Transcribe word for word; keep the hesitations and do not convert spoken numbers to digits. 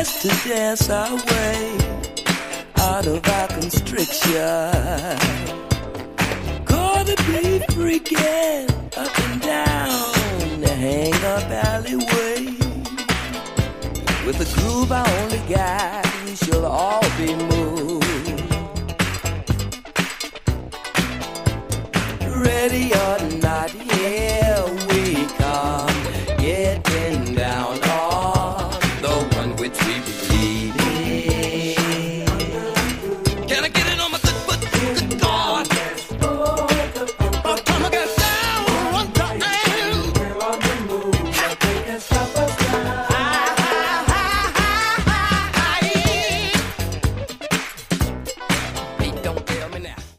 to dance our way out of our constriction. Gonna be freaking up and down the hang-up alleyway. With a groove I only got, we shall all be moved. Ready or not.